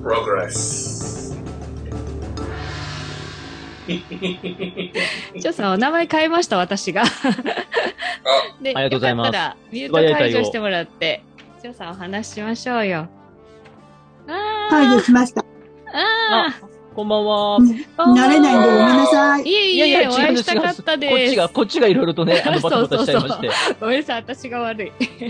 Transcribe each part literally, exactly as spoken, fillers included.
progress。 ちょさん、お名前変えました、私が。 で、ありがとうございます。よかったら、 ミュート解除してもらって、ちょさんお話ししましょうよ。 あー。解除しました。 あー。こんばんは。 慣れないんでごめんなさい。 いえいえいえ、お会いしたかったです。 こっちが、こっちがいろいろとね、あの、バタバタしちゃいまして。 ごめんなさい、私が悪い。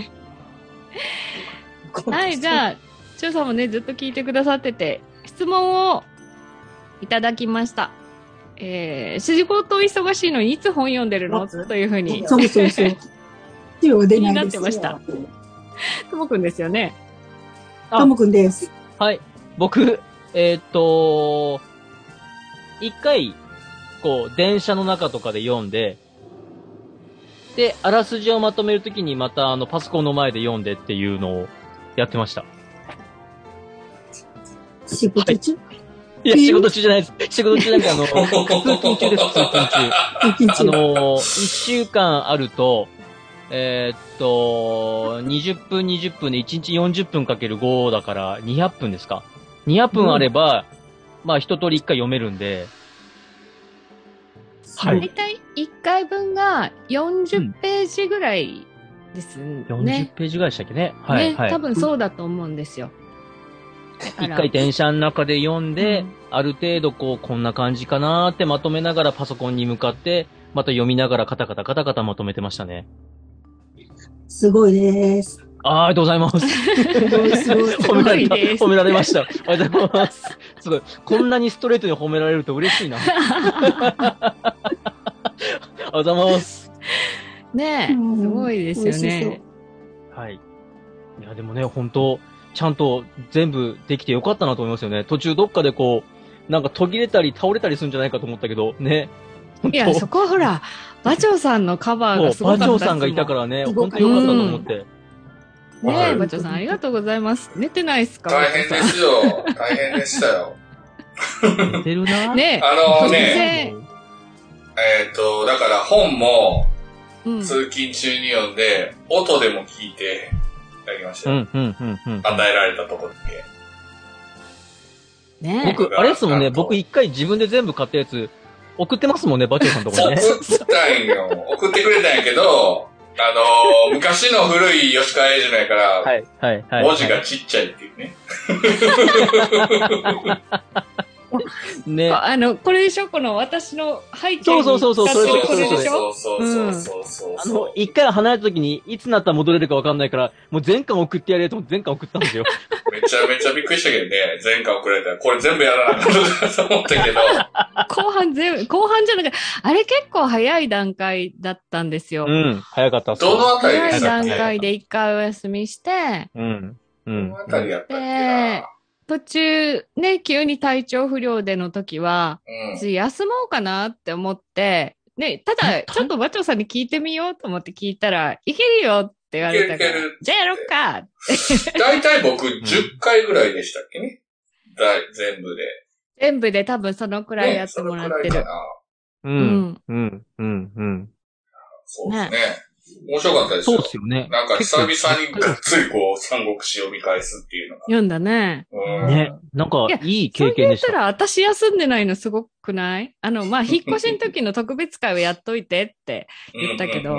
はい、じゃあ、ちょさんもね、ずっと聞いてくださってて、質問をいただきました。えー、仕事忙しいのにいつ本読んでるのというふうに。 そうそうそう。気になってました。ともくんですよね。 ともくんです。 はい。僕、えー、っと、一回、こう、電車の中とかで読んで、で、あらすじをまとめるときにまた、あの、パソコンの前で読んでっていうのをやってました。 仕事中、 はいいや、仕事中じゃないです。仕事中じゃなくて、あの、通勤中です、通勤中。あの、一週間あると、えー、っと、にじゅっぷんにじゅっぷんでいちにちよんじゅっぷんかけるごだからにひゃっぷんですか。にひゃっぷんあれば、うん、まあ一通り一回読めるんで。 はい。だいたいいっかいぶんがよんじゅうページぐらいですね。 よんじゅうページぐらいでしたっけね。はい。 ね、はい、多分そうだと思うんですよ。 一回電車の中で読んで、うん、ある程度こう、こんな感じかなーってまとめながらパソコンに向かって、また読みながらカタカタカタカタまとめてましたね。 すごいです。 あ, ありがとうございます。 すごいすごい。 褒められた。褒められました。ありがとうございます。すごい。こんなにストレートに褒められると嬉しいな。ありがとうございます。 ねえ、すごいですよね。 はい。いや、でもね、本当ちゃんと全部できてよかったなと思いますよね。途中どっかでこう、なんか途切れたり倒れたりするんじゃないかと思ったけど、ね。 いや、そこはほら、馬長さんのカバーがすごかったですもん。 馬長さんがいたからね、本当によかったと思って。 うん、ねえ、馬長さんありがとうございます。寝てないっすか？ 大変ですよ。大変でしたよ。 寝てるな。 ねえ。 あのね、えっと、だから本も、通勤中に読んで、うん、音でも聞いて、いただきました。 うん、うん、うん、うん。 与えられたところだけ。ね僕、あれですもんね、僕一回自分で全部買ったやつ、送ってますもんね、バチョさんのところにね。 送ったんよ。送ってくれたんやけど、あのー、昔の古い吉川英治のやから、はい、はい、はい。文字がちっちゃいっていうね。 ね。 あの、これでしょこの私の背景に。 そうそうそうそう、それそれでしょそうそうそうそう。 あの、一回離れた時に、いつになったら戻れるかわかんないから、もう全巻送ってやれと思って全巻送ったんですよ。 めちゃめちゃびっくりしたけどね、全巻送られたら、これ全部やらなかったと思ったけど。 後半全部、後半じゃなくて、あれ結構早い段階だったんですよ。 うん、早かったっす。 どのあたりでしたっけ？ 早い段階で一回お休みして、 うん、うん。 どのあたりやったっけな？ 途中、ね、急に体調不良での時は、うん、休もうかなって思って、ね、ただ、ちょっと馬長さんに聞いてみようと思って聞いたら、いけるよって言われたから、じゃあやろっかだいたい僕じゅっかいぐらいでしたっけね、だい全部で。 全部で多分そのくらいやってもらってる。ね、 うん、うん、うん、うん。 そうですね。ね、面白かったですよ。 そうですよね。 なんか久々にがっつりこう、三国志読み返すっていうのが。 読んだね。 うん、ね。なんか、いい経験でした。 それで言ったら、私休んでないのすごくない？あの、まあ、引っ越しの時の特別会をやっといてって言ったけど。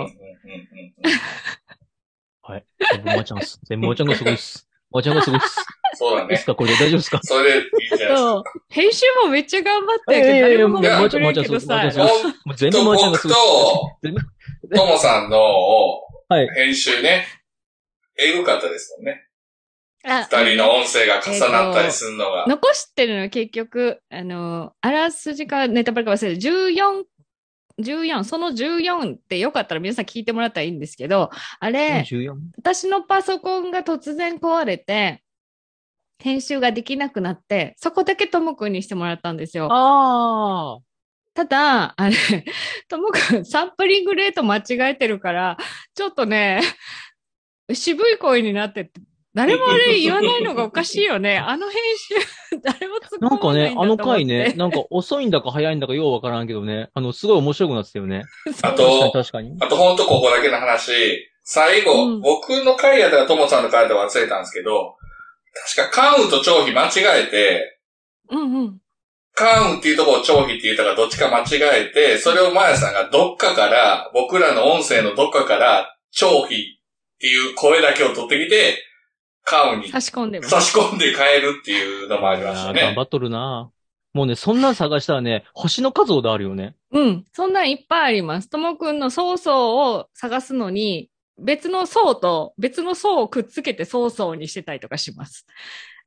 はい。全部まちゃんす。全部まちゃんがすごいっす。まちゃんがすごいっす。 そうだね。 ですか？これで大丈夫ですか？ それでいいじゃないですか。そう。 編集もめっちゃ頑張ってるけど、誰も褒めてくれるけどさ。 もう全部まちゃんがすごいっす。 僕と、ともさんの編集ね、えぐかったですもんね。二人の音声が重なったりするのが。 えー、残してるの結局、あの、あらすじかネタバレか忘れて、じゅうよん、じゅうよん、そのじゅうよんってよかったら皆さん聞いてもらったらいいんですけど、あれ、じゅうよん? 私のパソコンが突然壊れて、編集ができなくなって、そこだけともくんにしてもらったんですよ。 ああ。 ただ、あれ、ともくん、サンプリングレート間違えてるから、ちょっとね、渋い声になってて、誰もあれ言わないのがおかしいよね。あの編集、誰も突っ込まないんだと思って。 なんかね、あの回ね、なんか遅いんだか早いんだかようわからんけどね、あの、すごい面白くなってたよね。 あと、 確かに。 あとほんとここだけの話、最後、うん、僕の回やったらともさんの回やったら忘れたんですけど、 確か関羽と張飛間違えて、 うんうん。 関羽っていうところを張飛って言ったからどっちか間違えて、それをマヤさんがどっかから、僕らの音声のどっかから、張飛っていう声だけを取ってきて、関羽に差し込んで差し込んで変えるっていうのもありましたね。 頑張っとるな。もうね、そんなん探したらね、星の数ほどあるよね。 うん。そんなんいっぱいあります。ともくんの曹操を探すのに、別の層と別の層をくっつけて曹操にしてたりとかします。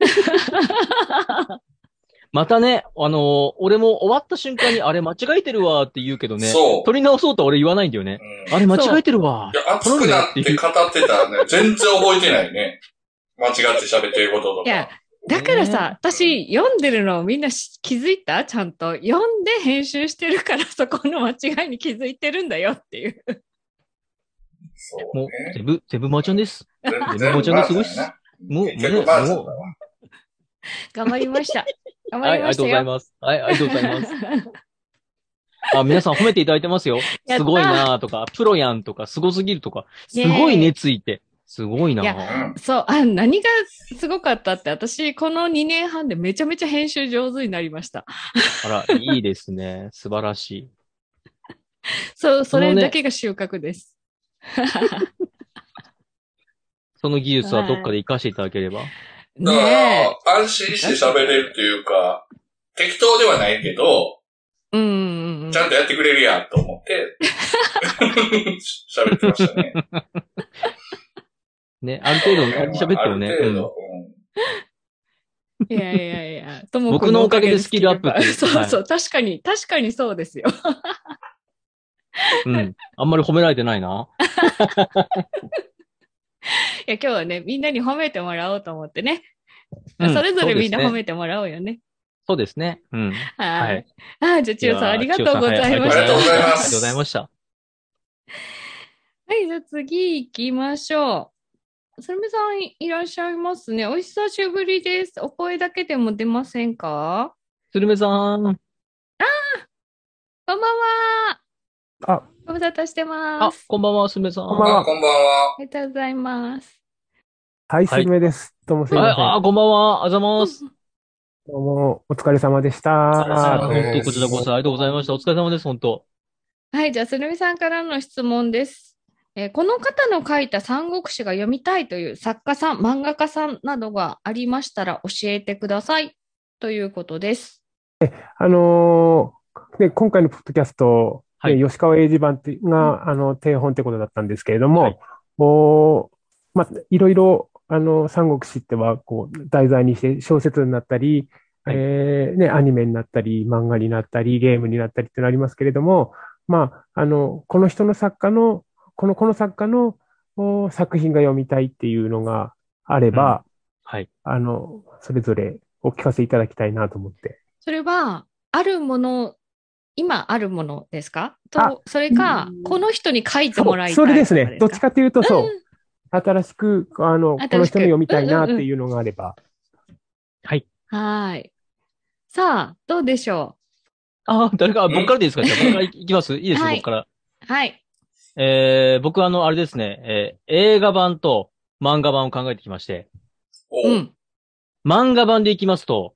またね、あのー、俺も終わった瞬間にあれ間違えてるわって言うけどね。 そう。 取り直そうとは俺言わないんだよね。うん、あれ間違えてるわ。 いや、熱くなって語ってたらね、全然覚えてないね。間違って喋ってることとか。 いや、だからさ、ね、私読んでるのをみんな気づいた？ちゃんと。読んで編集してるからそこの間違いに気づいてるんだよっていう。 そうね、 もう、全部、全部マーちゃんです。全部マーちゃんですごいっす。もう、ね、もう。 頑張りました。頑張りましたよ。 はい、ありがとうございます。はい、ありがとうございます。あ、皆さん褒めていただいてますよ。すごいなーとか、プロやんとか、すごすぎるとか、すごい熱ついて。すごいな。 いや、そう、あ、何がすごかったって、私、このにねんはんでめちゃめちゃ編集上手になりました。 あら、いいですね。素晴らしい。 そう、それだけが収穫です。 その技術はどっかで活かしていただければ。 だから、安心して喋れるというか、適当ではないけど、 うんうんうん、 ちゃんとやってくれるやんと思って、喋ってましたね。 ね、ある程度、喋ってもね。 ある程度、 うん、いやいやいや、とも僕のおかげでスキルアップって。 そうそう、はい、確かに、確かにそうですよ。 うん。あんまり褒められてないな。 いや、今日はね、みんなに褒めてもらおうと思ってね。うん、それぞれみんな褒めてもらおうよね。 そうですね。うん。 はい。あ、じゃあ、千代さん、ありがとうございました。 ありがとうございます。 ありがとうございました。はい、じゃあ次行きましょう。するめさんいらっしゃいますね。お久しぶりです。お声だけでも出ませんか？ するめさん。 ああ、こんばんは。 あ、 ご無沙汰してます。 あ、こんばんは、するめさん。 こんばんは。こんばんは。 ありがとうございます。 はい、するめです。どうもすいません。 あ、こんばんは。あざます。 どうも、お疲れ様でした。 本当、こちらこそありがとうございました。お疲れ様です、本当。 はい、じゃあ、するみさんからの質問です。えー、この方の書いた三国志が読みたいという作家さん、漫画家さんなどがありましたら教えてくださいということです。 えあのーね、今回のポッドキャスト、はい、吉川英治版ってが、うん、あの定本ってことだったんですけれども、はい、おまあ、いろいろあの三国志ってはこう題材にして小説になったり、はい、えーね、アニメになったり、漫画になったり、ゲームになったりってのありますけれども、まあ、あのこの人の作家のこの、この作家の作品が読みたいっていうのがあれば、うん、 はい。 あの、それぞれお聞かせいただきたいなと思って。 それは、あるもの、今あるものですかと、それか、この人に書いてもらいたいそ。それですね。どっちかというと、そう。 うん、 新しく、あの、この人の読みたいなっていうのがあれば。 うんうん、はい。 はい。さあ、どうでしょう。ああ、誰か、僕からでいいですか？じゃあ僕からいきますいいですよ、はい、僕から。 はい。 えー、僕はあの、あれですね、えー、映画版と漫画版を考えてきまして。 うん。 漫画版でいきますと、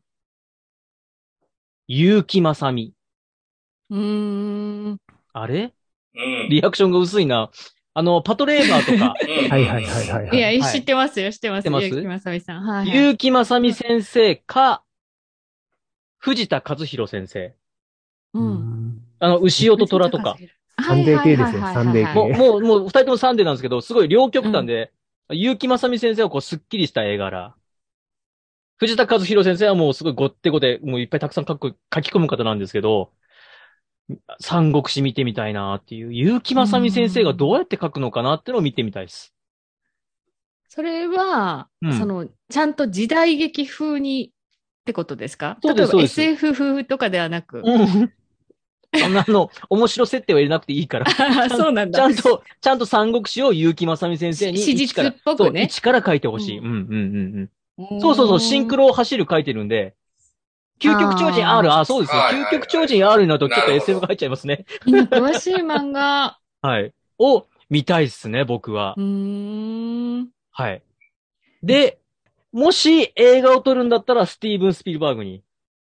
結城まさみ。 うーん。 あれ、 うん、 リアクションが薄いな。あの、パトレーバーとか。 はいはいはいはい、はい。 いや、知ってますよ、知ってます。 知ってます？ 結城まさみさん。はい、はい。 結城まさみ先生か、藤田和弘先生。 うん。 あの、牛尾と虎とか。 サンデー系ですね、サンデー系。 もう、もう、もう、二人ともサンデーなんですけど、すごい両極端で、うん、結城まさみ先生はこう、スッキリした絵柄。藤田和弘先生はもうすごいごってごで、もういっぱいたくさん書く、書き込む方なんですけど、三国志見てみたいなっていう、結城まさみ先生がどうやって書くのかなっていうのを見てみたいです。 それは、うん、その、ちゃんと時代劇風にってことですか？ そうです、そうです。 例えば エスエフ 風とかではなく。 うんそんなの、面白設定は入れなくていいから。 そうなんだ。 ちゃんと、ちゃんと三国志を結城まさみ先生に史実っぽくね。 一から書いてほしい。うん、うん、うんうん。そうそうそう、シンクロを走る書いてるんで、究極超人 R、あ、そうですよ。究極超人 R になるとちょっと エスエフ が入っちゃいますね。 今、詳しい漫画。 はい。を見たいっすね、僕は。 うーん。 はい。で、 もし映画を撮るんだったらスティーブン・スピルバーグに。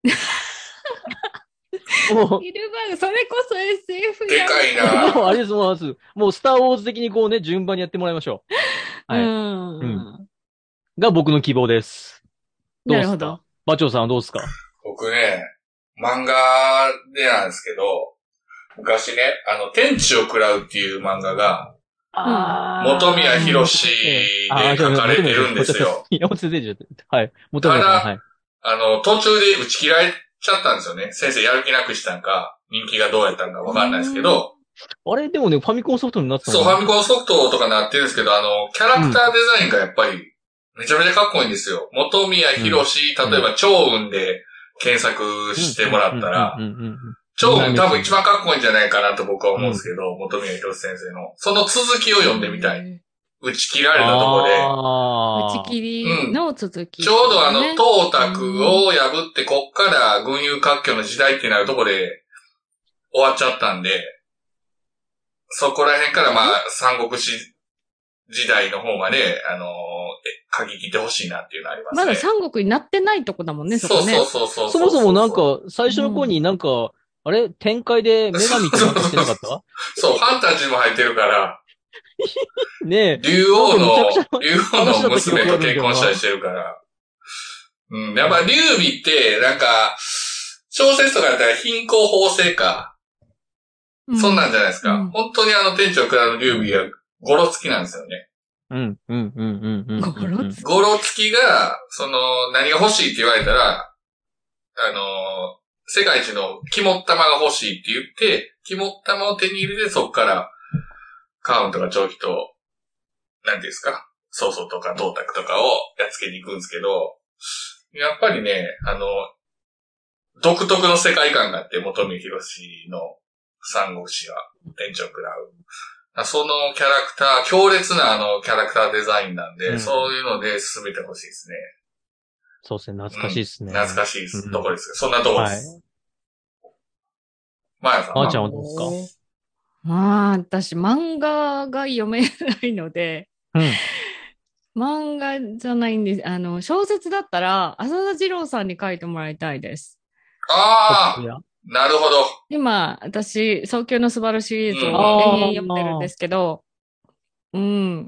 もう、 ビルバーグ、それこそ エスエフでやん。 かいな。 もうあれです、もう、もうスター・ウォーズ的にこうね、順番にやってもらいましょう。はい。 うん。 うんが僕の希望です。どうですか？ なるほど。 馬長さんはどうですか？ 僕ね、漫画でなんですけど、昔ね、あの、天地を喰らうっていう漫画が、 あ本宮博士で書かれてるんですよ。 いや、もう先生じゃはい。本宮さん、はい。 あの、途中で打ち切られちゃったんですよね。先生やる気なくしたんか、人気がどうやったんかわかんないですけど。 あれでもね、ファミコンソフトになってたそう、ファミコンソフトとかなってるんですけど、あの、キャラクターデザインがやっぱり、めちゃめちゃかっこいいんですよ。本宮博士、うん、例えば、超雲で検索してもらったら、超雲多分一番かっこいいんじゃないかなと僕は思うんですけど、うん、本宮博士先生の。その続きを読んでみたい。打ち切られたところで。 打ち切りの続き、 ねうん。ちょうどあの、東卓を破って、こっから群雄割拠の時代ってなるところで終わっちゃったんで、そこら辺からまあ、三国志時代の方まで、あのー、書き切ってほしいなっていうのありますね。 まだ三国になってないとこだもんね、そこね。 そうそうそうそうそもそもなんか、最初の頃になんか、うん、あれ展開で女神ってなってなかったそう、ファンタジーも入ってるから、 ねえ。 竜王の、竜王の娘と結婚したりしてるから。うん。やっぱ劉備って、なんか、小説とかだったら貧困法制か。うん、そんなんじゃないですか。うん、本当にあの天地を下る劉備がゴロつきなんですよね。 うん、うん、うん、うん。 ゴロつきゴロつきが、その、何が欲しいって言われたら、あの、世界一の肝っ玉が欲しいって言って、肝っ玉を手に入れてそっから、カウンとか長期と、なんていうんですか、曹操とか董卓とかをやっつけに行くんですけど、やっぱりね、あの、独特の世界観があって、本宮博士の三国志は天地を喰らう。そのキャラクター、強烈なあのキャラクターデザインなんで、うん、そういうので進めてほしいですね。 そうですね、懐かしいですね。 うん、懐かしいです。うん、どこですか？そんなとこです。はい。まやさん。 まーちゃんはどうですか？ まあ、私、漫画が読めないので、うん、漫画じゃないんです。あの、小説だったら、浅田次郎さんに書いてもらいたいです。 ああなるほど。 今、私、早急の素晴らしいシリーズを延々読んでるんですけど、うん、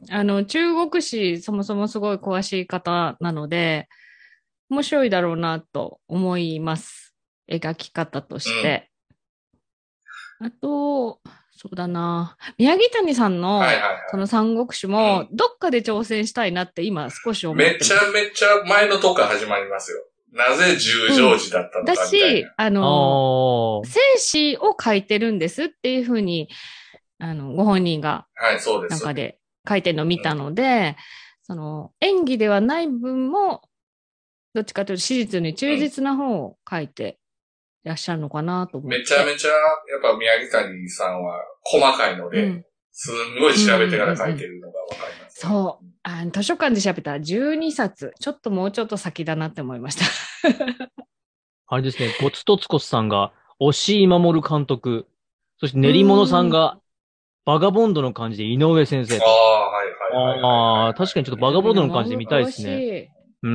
あの、中国史、そもそもすごい詳しい方なので、面白いだろうなと思います。描き方として。うん、あと、そうだな。宮城谷さんの、その三国志も、どっかで挑戦したいなって今少し思ってます。 めちゃめちゃ前のとこから始まりますよ。なぜ十条寺だったのかみたいな。 だし、あの、生死を書いてるんですっていうふうに、あの、ご本人が、なんかで書いてるのを見たので、その、演技ではない分も、どっちかというと史実に忠実な方を書いていらっしゃるのかなと思って。 めちゃめちゃ、やっぱ宮城谷さんは細かいので、うん、すんごい調べてから書いてるのがわかります、 ねうんうんうん。そう。あの図書館で調べたらじゅうにさつ。ちょっともうちょっと先だなって思いました。 あれですね、ゴツトツコスさんが、押井守監督、そして練り物さんが、バガボンドの感じで井上先生と。 ああ、はいはいはい、はい。 ああ、確かにちょっとバガボンドの感じで見たいですね。うん、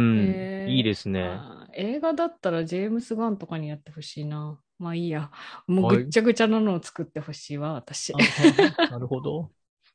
いいですね。 映画だったらジェームス・ガンとかにやってほしいな。まあいいや。もうぐっちゃぐちゃなのを作ってほしいわ、私。 なるほど。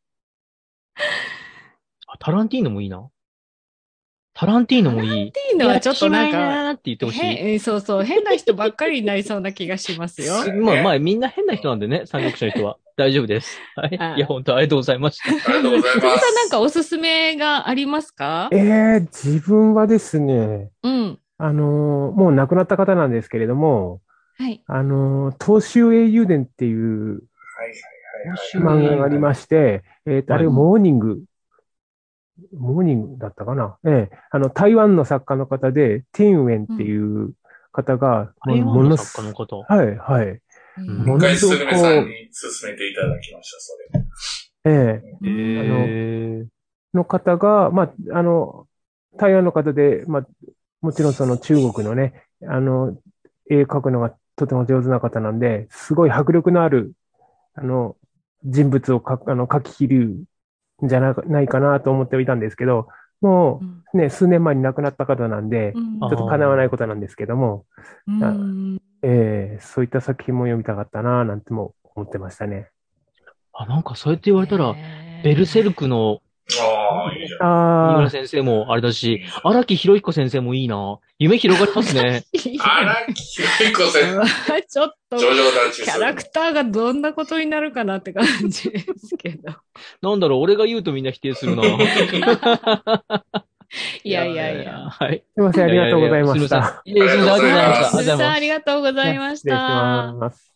タランティーノもいいな。タランティーノもいい。 タランティーノはちょっとなんか、 って言ってほしい。 そうそう、変な人ばっかりになりそうな気がしますよ。 まあまあ、みんな変な人なんでね、三国志の人は。大丈夫です。はい。いや、本当ありがとうございました。 ありがとうございます。 辻さんなんかおすすめがありますか？ ええー、自分はですね、 うん。 あのー、もう亡くなった方なんですけれども、 はい。 あのー、東州英雄伝っていう漫画がありまして、えっと、あれ、モーニング、モーニングだったかな。ええ、あの、台湾の作家の方で、ティンウェンっていう方が、 台湾の作家の方。 はい、はい。 もう一回、すぐめさんに勧めていただきました、それ。ええ。えー、あの、の方が、まあ、あの、台湾の方で、まあ、もちろんその中国のね、あの、絵描くのがとても上手な方なんで、すごい迫力のある、あの、人物を描あの描き切るんじゃないかなと思っていたんですけど、 もうんうね、数年前に亡くなった方なんで、 うんちょっと叶わないことなんですけども、 うんえーそういった作品も読みたかったな、なんても思ってましたね。 あ、なんかそうやって言われたら、 へーベルセルクのああ、いいじゃん。 三村あ先生もあれだいいしじゃん、 荒木博彦先生もいいな。夢広がりますね。 荒木博彦先生、 ちょっと、 ジョジョ立ちするキャラクターがどんなことになるかなって感じですけど。 なんだろう、俺が言うとみんな否定するな。 いやいやいや。 はい。 ー、すいません、ありがとうございましすみまた。 せん。いやいや、すみません、ありがとうございました。ありがとうございすずさん、あます。 りがとうございまし失礼した。 ます。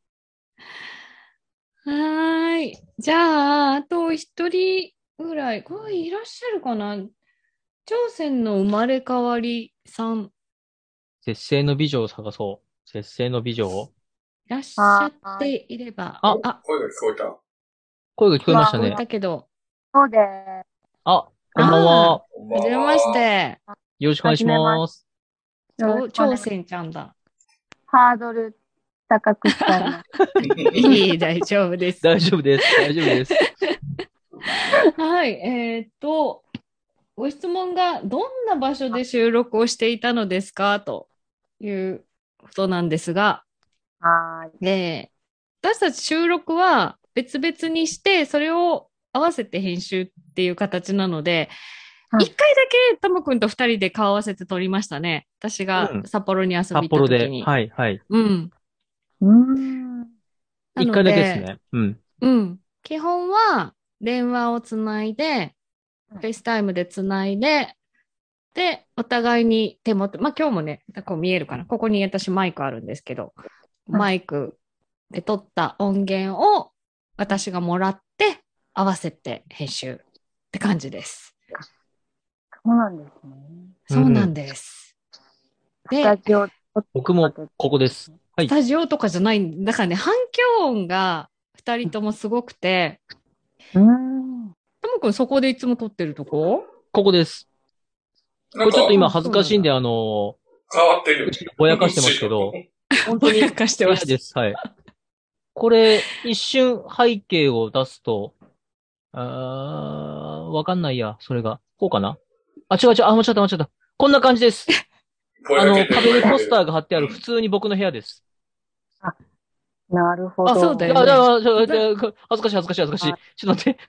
はーい。じゃあ、あと一人ぐらい、これいらっしゃるかな。朝鮮の生まれ変わりさん、 節制の美女を探そう。節制の美女を。 いらっしゃっていれば。 ああ、 声が聞こえた。 声が聞こえました聞こえね。 たけど。 そうです。 あ、こんばんは。 こんばんははじめまし。て。 よろしくお願いします。 朝朝鮮ちゃんだ。 ハードル高くしたら。 いい、大丈夫です。 大丈夫です。大丈夫です。 はい。えーっと、ご質問が、どんな場所で収録をしていたのですかということなんですが、 はーい。 で、私たち収録は別々にして、それを合わせて編集っていう形なので、 はい一回だけともくんと二人で顔合わせて撮りましたね。私がうん札幌に遊び札に行幌で。 った時に。 はい、はい。 うん。 うーん。 なの一回だけですね。うん。 うん。基本は電話をつないで、フェイスタイムでつないで、で、お互いに手元、まあ、今日もね、こう見えるかな。ここに私マイクあるんですけど、マイクで撮った音源を私がもらって合わせて編集って感じです。 そうなんですね。 そうなんです。で、 スタジオ、 僕もここです。はいス。タジオとかじゃないんだからね、反響音が二人ともすごくて、 うーん。 ともくんそこでいつも撮ってるとこここです。こなんかれちょっと今恥ずかしいんで、あの、 変わってるよね。 ぼやかしてますけど、本当にぼやかしてます。 嫌です。はい。これ、一瞬背景を出すと、あー、わかんないや、それが。こうかなあ、違う違う、あ、間違った間違った。こんな感じです。あの、壁にポスターが貼ってある普通に僕の部屋です。 なるほど。 あそうだあ、 よねだからちょちょちょ恥ずかしい恥ずかしい恥ずかしい。ちょっと待って。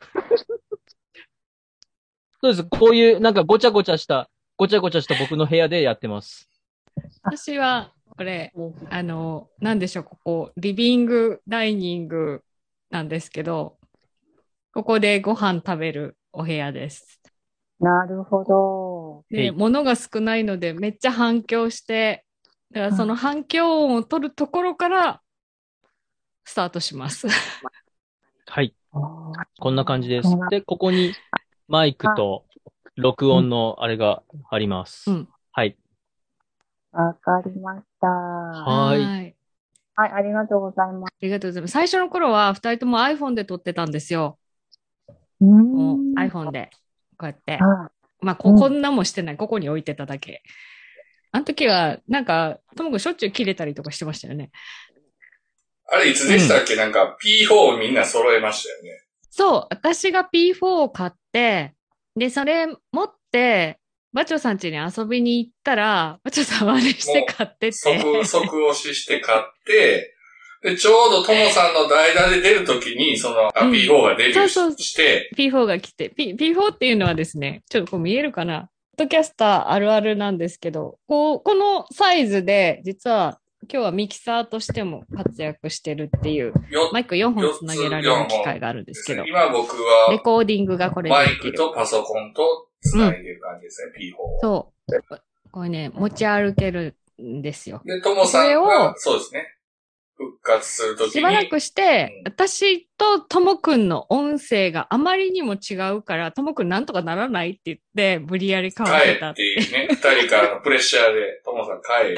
そうです。こういう、なんかごちゃごちゃした、ごちゃごちゃした僕の部屋でやってます。 私は、これ、あの、なんでしょう、ここ、リビング、ダイニングなんですけど、ここでご飯食べるお部屋です。 なるほど。 へで、 い物が少ないので、めっちゃ反響して、だからその反響音を取るところから、スタートします。 はい。 あーこんな感じですそうなん。 で、ここにマイクと録音のあれがあります。 うんはい。 わかりました。ははーい。 はい。 い、ありがとうございます。 ありがとうございます。最初の頃は、二人とも iPhone で撮ってたんですよ。 うー。 もうん iPhone で、こうやって。 はまあ、こ、 うんこんなもしてない。ここに置いてただけ。あの時は、なんか、ともくんしょっちゅう切れたりとかしてましたよね。 あれいつでしたっけ、なんか ピーフォー をみんな揃えましたよね。 そう、私が ピーフォー を買って、で、それ持って、バチョさん家に遊びに行ったら、バチョさんはあれして買ってて。 即、即押しして買って、で、ちょうどともさんの代打で出るときに、その、あうんピーフォー がデビューしそうそうして、 ピーフォー が来て、P、ピーフォー っていうのはですね、ちょっとこう見えるかな。ポッドキャスターあるあるなんですけど、こう、このサイズで、実は今日はミキサーとしても活躍してるっていう、 よマイクよんほんつなげられる機械があるんですけど、 今僕レは、 コーディングがこれでマイできる。 クとパソコンと繋いでる感じですね、ピーフォー。 そう。これね、持ち歩けるんですよ。 で、ともさんそれがを、 そうですね、復活するときに、 しばらくしてうん、 私とともくんの音声があまりにも違うから、ともくんなんとかならないって言って、無理やり買わせた買えっていうね、二人からのプレッシャーで、ともさん買え。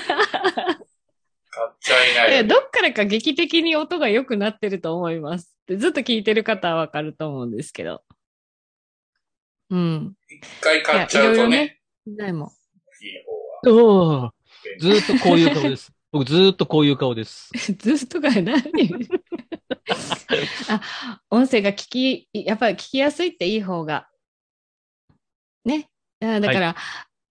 買っちゃいないよ。 えどっからか劇的に音が良くなってると思います。でずっと聞いてる方はわかると思うんですけど。うん。 一回買っちゃうとね、 でも。 ピーフォーは。 おーずーっとこういう顔です。僕ずーっとこういう顔です。 ずっとか何あ、音声が聞き、やっぱり聞きやすいっていい方がね。だから、はい、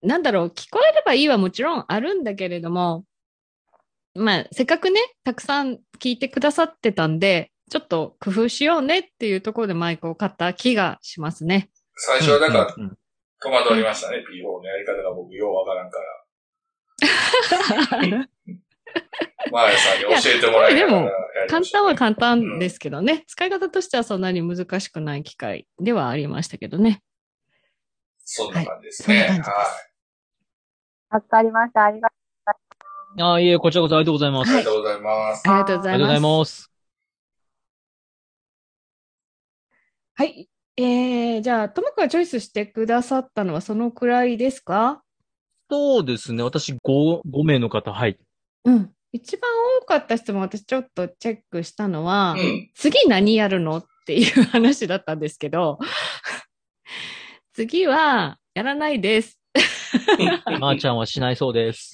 なんだろう、聞こえればいいはもちろんあるんだけれども、まあ、せっかくね、たくさん聞いてくださってたんで、ちょっと工夫しようねっていうところでマイクを買った気がしますね。 最初はだから、うんうん、戸惑いましたね、うん、ピーフォー のやり方が僕ようわからんから。マーヤさんに教えてもらえたらやりましたね。でも、 簡単は簡単ですけどね、うん、使い方としてはそんなに難しくない機会ではありましたけどね。 そんな感じですね。はい。わ、 はい、かりました。ありがとうございます。 ああ、いえ、こちらこそありがとうございます。 ありがとうございます。 ありがとうございます。 ありがとうございます。 はい。えー、じゃあ、ともくんがチョイスしてくださったのはそのくらいですか？ そうですね。私5、ご名の方、はい。 うん。一番多かった質問、私ちょっとチェックしたのは、 うん、 次何やるのっていう話だったんですけど、次はやらないです。 まーちゃんはしないそうです。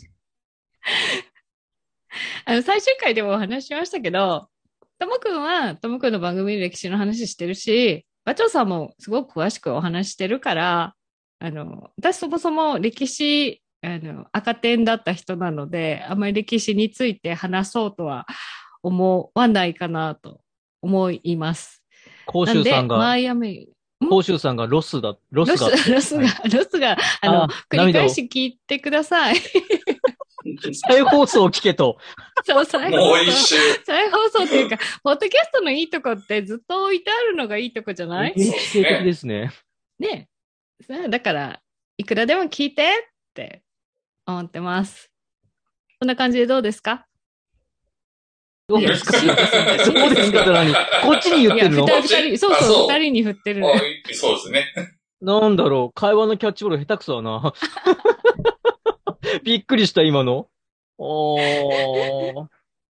あの、最終回でもお話ししましたけど、ともくんは、ともくんの番組で歴史の話してるし、馬長さんもすごく詳しくお話してるから、あの、私そもそも歴史、あの、赤点だった人なので、あまり歴史について話そうとは思わないかなと思います。 甲州さんが、 マイアミ、 甲州さんがロスだ、ロスが、 ロス、ロスが、はい、ロスが、あの、あ繰り返し聞いてください。 再放送を聞けと。 そう、再放送。 もう一周。 再放送っていうか、ポッドキャストのいいとこってずっと置いてあるのがいいとこじゃない？ 定期的ですね。 ねえ。だから、いくらでも聞いてって思ってます。こんな感じでどうですか？ どうですか？そうですかって何？こっちに言ってるの？ 二人、そうそう、二人に振ってるの。 そうですね。 なんだろう、会話のキャッチボール下手くそだな。びっくりした、今の。おー。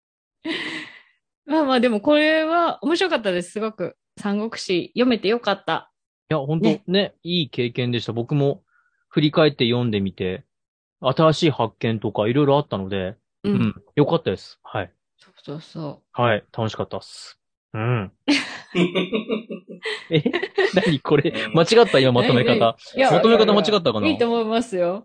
まあまあ、でもこれは面白かったです、すごく。三国志読めてよかった。 いや、本当 ね, ね、いい経験でした。僕も振り返って読んでみて、新しい発見とかいろいろあったので、うん、うん、よかったです。はい。 そうそうそう。はい、楽しかったっす。うん。え何これ間違った今まとめ方。まとめ方間違ったかな？ いいと思いますよ。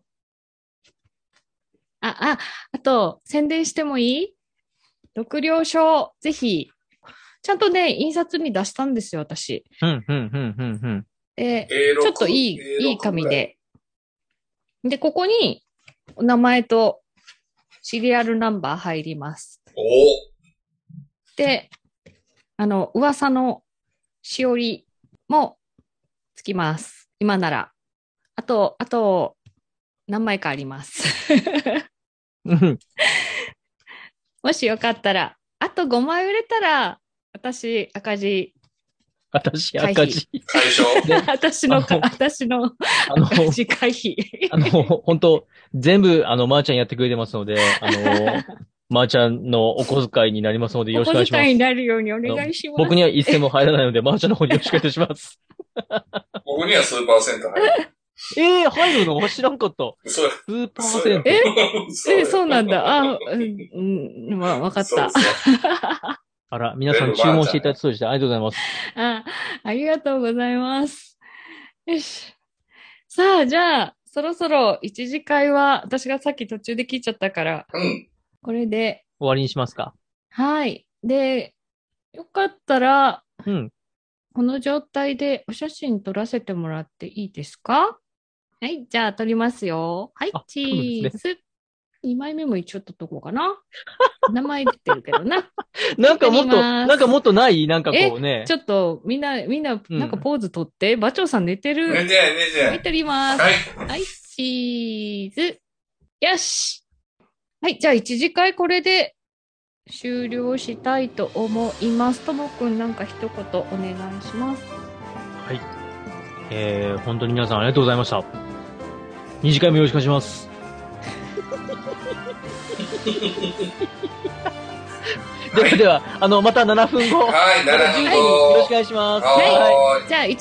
あ、あ、あと、宣伝してもいい？六両書、ぜひ、ちゃんとね、印刷に出したんですよ、私。 うん、うん、うん、うん、うん。 で、ちょっといい、いい紙で。で、ここに、お名前とシリアルナンバー入ります。 おで、あの、噂のしおりもつきます。今なら。あと、あと、何枚かあります。もしよかったら、あとごまい売れたら、私、赤字。 私、赤字。 解消私の、私の赤字回避。 あの、本当全部、あの、まーちゃんやってくれてますので、あの、まーちゃんのお小遣いになりますので、よろしくお願いします。 お小遣いになるようにお願いします。 僕には一銭も入らないので、まーちゃんの方によろしくお願いします。 僕には数パーセント入る。 ええー、入るの知らんかった。 数パーセント。 ええ、そうなんだ。あ、うん、まあ、わかった。 あら、皆さん注文していただいてそうでした。ありがとうございます。 あ、ありがとうございます。よし。さあ、じゃあ、そろそろ一次会は、私がさっき途中で聞いちゃったから、 うん、 これで。 終わりにしますか。 はい。で、よかったら、 うん、 この状態でお写真撮らせてもらっていいですか？はい、じゃあ撮りますよ。はい、チーズ。ね、にまいめも一応撮っとこうかな。名前出てるけどな。 なんかもっと、なんかもっとないなんかこうね。 ちょっとみんな、みんな、なんかポーズ撮って。馬長さん寝てる。 寝てない、寝てない。 はい、撮ります。 はい。 はい、チーズ。よし。はい、じゃあ一次会これで終了したいと思います。ともくんなんか一言お願いします。 はい。えー、本当に皆さんありがとうございました。二次会もよろしくお願いします。ではでは、あの、またななふんご。 はい、ななふんご。 よろしくお願いします。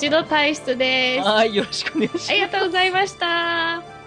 はい。じゃあ一度退出です。 はい、よろしくお願いします。 ありがとうございました。